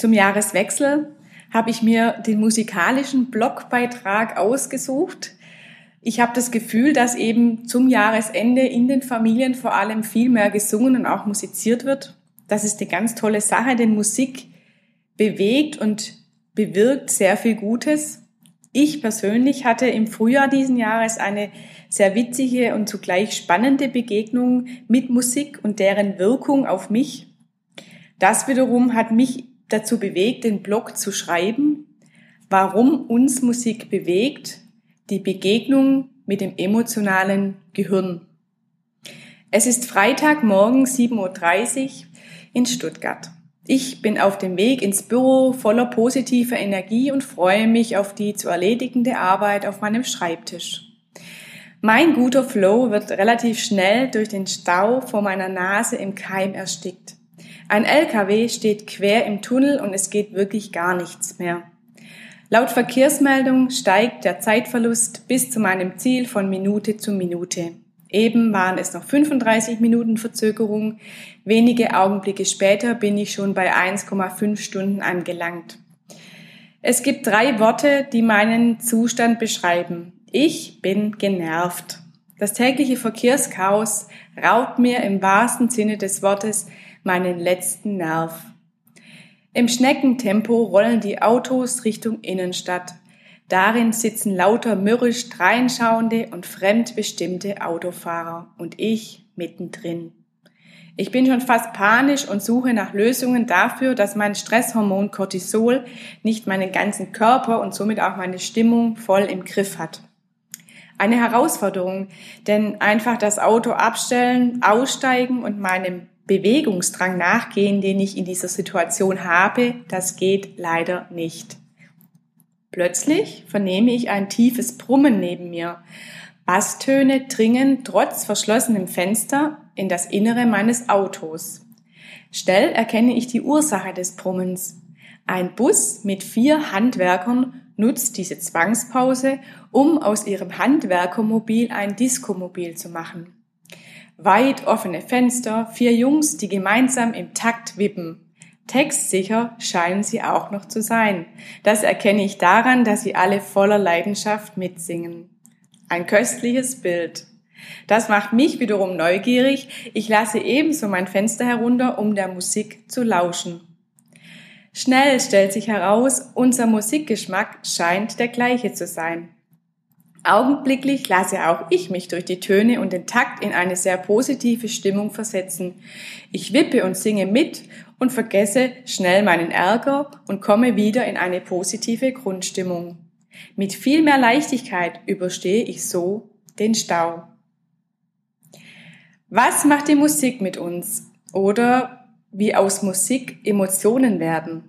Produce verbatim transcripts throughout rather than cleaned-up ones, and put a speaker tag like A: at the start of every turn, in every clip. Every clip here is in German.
A: Zum Jahreswechsel habe ich mir den musikalischen Blogbeitrag ausgesucht. Ich habe das Gefühl, dass eben zum Jahresende in den Familien vor allem viel mehr gesungen und auch musiziert wird. Das ist eine ganz tolle Sache, denn Musik bewegt und bewirkt sehr viel Gutes. Ich persönlich hatte im Frühjahr diesen Jahres eine sehr witzige und zugleich spannende Begegnung mit Musik und deren Wirkung auf mich. Das wiederum hat mich dazu bewegt, den Blog zu schreiben, warum uns Musik bewegt, die Begegnung mit dem emotionalen Gehirn. Es ist Freitagmorgen sieben Uhr dreißig in Stuttgart. Ich bin auf dem Weg ins Büro voller positiver Energie und freue mich auf die zu erledigende Arbeit auf meinem Schreibtisch. Mein guter Flow wird relativ schnell durch den Stau vor meiner Nase im Keim erstickt. Ein L K W steht quer im Tunnel und es geht wirklich gar nichts mehr. Laut Verkehrsmeldung steigt der Zeitverlust bis zu meinem Ziel von Minute zu Minute. Eben waren es noch fünfunddreißig Minuten Verzögerung. Wenige Augenblicke später bin ich schon bei eins Komma fünf Stunden angelangt. Es gibt drei Worte, die meinen Zustand beschreiben. Ich bin genervt. Das tägliche Verkehrschaos raubt mir im wahrsten Sinne des Wortes meinen letzten Nerv. Im Schneckentempo rollen die Autos Richtung Innenstadt. Darin sitzen lauter mürrisch dreinschauende und fremdbestimmte Autofahrer und ich mittendrin. Ich bin schon fast panisch und suche nach Lösungen dafür, dass mein Stresshormon Cortisol nicht meinen ganzen Körper und somit auch meine Stimmung voll im Griff hat. Eine Herausforderung, denn einfach das Auto abstellen, aussteigen und meinem Bewegungsdrang nachgehen, den ich in dieser Situation habe, das geht leider nicht. Plötzlich vernehme ich ein tiefes Brummen neben mir. Basstöne dringen trotz verschlossenem Fenster in das Innere meines Autos. Schnell erkenne ich die Ursache des Brummens. Ein Bus mit vier Handwerkern nutzt diese Zwangspause, um aus ihrem Handwerkermobil ein Diskomobil zu machen. Weit offene Fenster, vier Jungs, die gemeinsam im Takt wippen. Textsicher scheinen sie auch noch zu sein. Das erkenne ich daran, dass sie alle voller Leidenschaft mitsingen. Ein köstliches Bild. Das macht mich wiederum neugierig. Ich lasse ebenso mein Fenster herunter, um der Musik zu lauschen. Schnell stellt sich heraus, unser Musikgeschmack scheint der gleiche zu sein. Augenblicklich lasse auch ich mich durch die Töne und den Takt in eine sehr positive Stimmung versetzen. Ich wippe und singe mit und vergesse schnell meinen Ärger und komme wieder in eine positive Grundstimmung. Mit viel mehr Leichtigkeit überstehe ich so den Stau. Was macht die Musik mit uns? Oder wie aus Musik Emotionen werden?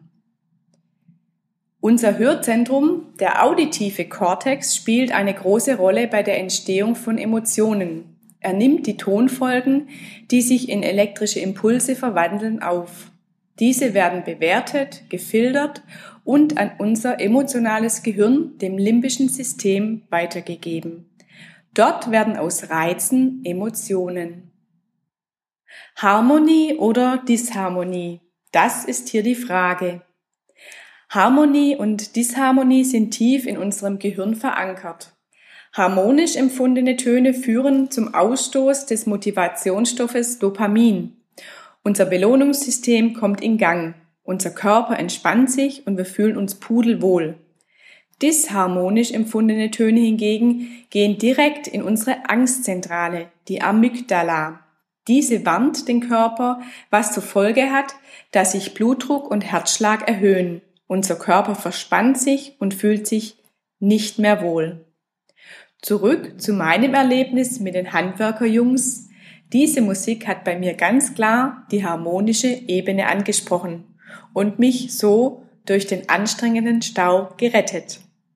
A: Unser Hörzentrum, der auditive Kortex, spielt eine große Rolle bei der Entstehung von Emotionen. Er nimmt die Tonfolgen, die sich in elektrische Impulse verwandeln, auf. Diese werden bewertet, gefiltert und an unser emotionales Gehirn, dem limbischen System, weitergegeben. Dort werden aus Reizen Emotionen. Harmonie oder Disharmonie? Das ist hier die Frage. Harmonie und Disharmonie sind tief in unserem Gehirn verankert. Harmonisch empfundene Töne führen zum Ausstoß des Motivationsstoffes Dopamin. Unser Belohnungssystem kommt in Gang. Unser Körper entspannt sich und wir fühlen uns pudelwohl. Disharmonisch empfundene Töne hingegen gehen direkt in unsere Angstzentrale, die Amygdala. Diese warnt den Körper, was zur Folge hat, dass sich Blutdruck und Herzschlag erhöhen. Unser Körper verspannt sich und fühlt sich nicht mehr wohl. Zurück zu meinem Erlebnis mit den Handwerkerjungs. Diese Musik hat bei mir ganz klar die harmonische Ebene angesprochen und mich so durch den anstrengenden Stau gerettet.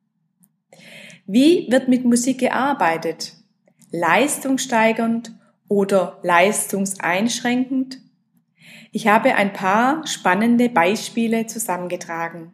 A: Wie wird mit Musik gearbeitet? Leistungssteigernd oder leistungseinschränkend? Ich habe ein paar spannende Beispiele zusammengetragen.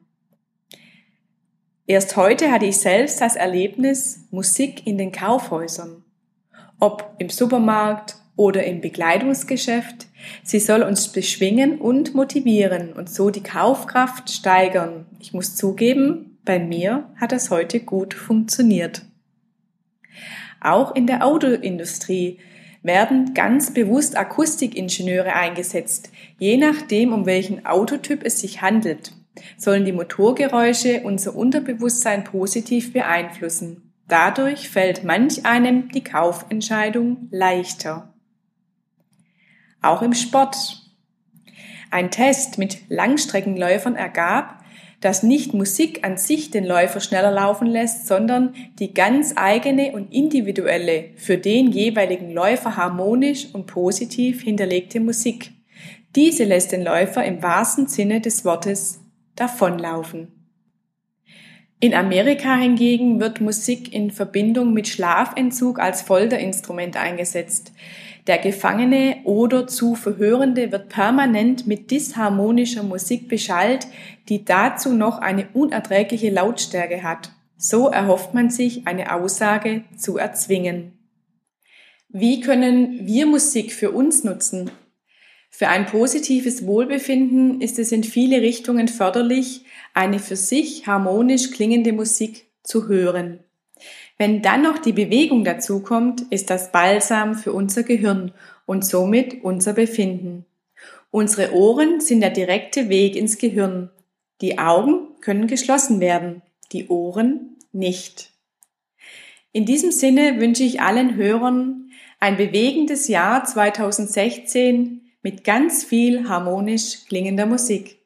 A: Erst heute hatte ich selbst das Erlebnis Musik in den Kaufhäusern. Ob im Supermarkt oder im Bekleidungsgeschäft, Sie soll uns beschwingen und motivieren und so die Kaufkraft steigern. Ich muss zugeben, bei mir hat das heute gut funktioniert. Auch in der Autoindustrie werden ganz bewusst Akustikingenieure eingesetzt. Je nachdem, um welchen Autotyp es sich handelt, sollen die Motorgeräusche unser Unterbewusstsein positiv beeinflussen. Dadurch fällt manch einem die Kaufentscheidung leichter. Auch im Sport. Ein Test mit Langstreckenläufern ergab, dass nicht Musik an sich den Läufer schneller laufen lässt, sondern die ganz eigene und individuelle, für den jeweiligen Läufer harmonisch und positiv hinterlegte Musik. Diese lässt den Läufer im wahrsten Sinne des Wortes davonlaufen. In Amerika hingegen wird Musik in Verbindung mit Schlafentzug als Folterinstrument eingesetzt. Der Gefangene oder zu Verhörende wird permanent mit disharmonischer Musik beschallt, die dazu noch eine unerträgliche Lautstärke hat. So erhofft man sich, eine Aussage zu erzwingen. Wie können wir Musik für uns nutzen? Für ein positives Wohlbefinden ist es in viele Richtungen förderlich, eine für sich harmonisch klingende Musik zu hören. Wenn dann noch die Bewegung dazu kommt, ist das Balsam für unser Gehirn und somit unser Befinden. Unsere Ohren sind der direkte Weg ins Gehirn. Die Augen können geschlossen werden, die Ohren nicht. In diesem Sinne wünsche ich allen Hörern ein bewegendes Jahr zweitausendsechzehn mit ganz viel harmonisch klingender Musik.